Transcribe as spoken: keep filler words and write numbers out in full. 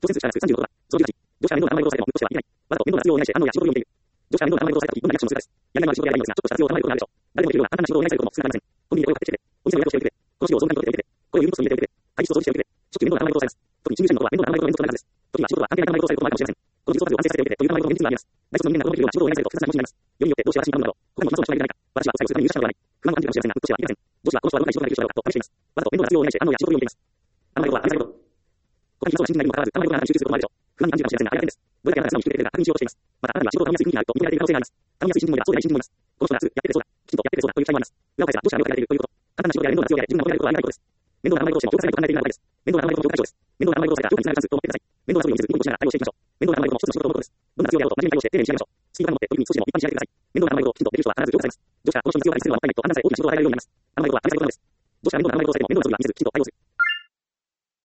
当選数社数さんじゅうのことだ。そのじゅうはち、同社が面倒な名前をされても、無効してはいけない。わざと面倒な活用を依頼して安納や仕事を用意している。同社が面倒な名前をされたとき、どんなリアクションをするかです。やりがいのある仕事ややりがいのですが、ちょっとした活用を考えることがあるでしょう。誰でもいるような簡単な仕事を依頼されることも少なくありません。コンビニで声をかけてきてくれ。お店の予約をしておいてくれ。この資料を相談に取っておいてくれ。これを郵便ポストに入れておいてくれ。会議室を掃除しておいてくれ。しょっちゅう面倒な名前をされます。特に新入社員のことは面倒な名前を連続となるはずです。時には仕事は関係ない名前をされることもあるかもしれません。この技術を数を安定させておいてという名前の現実があります。大卒の人間が子供のいるような仕事を依頼されると複雑な気持ちになります。よりによって上司は新幹など、他にもうまそうな人がいるないか。私はお伝えをするために入社したのではない。不安を感じるかもしれませんが、鬱としてはいけません。上司はこの人はどんな仕事ができる人だろうかと試しています。わざと面倒な活用を依頼して安納や仕事を用意しています。あなたのことは愛されること。他に人は新人なりにもかかわらず、あなたのことが集中することもあるでしょう。不安に感じるかもしれませんが、あれだけです。どれだけあなたが素直に聞いてくれているか確認しようとしています。またあなたが仕事をうまくいくようにしてくれているか確認しようとしています。頼みやすい人にもいれば、そうでない新人もいます。頼みやすい新人もいます。この人はやっててそうだ、きちんとやっててそうだという期待もあります。裏を返せば、上司が了解ができているということ。簡単な仕事や面倒な活用で自分のことやりたいことはありたいことです。面倒な名前同士も評価されると考えているのが大です。面倒な名前の評価対象です。面倒な名前をされた上司につながるチャンスと思ってください。面倒な遊びを見せず、ニコニコしながら対応していきましょう。面倒な名前も一つの仕事のことです。どんな活用であろうと真面目に対応して丁寧に仕上げましょう。スピード感を持って取り組み、少しでも一般に仕上げてください。面倒な名前をきちんとできる人は必ず上司されます。上司はこの人の必要がありするのはもったいないと判断され大きな仕事を与えられるようになります。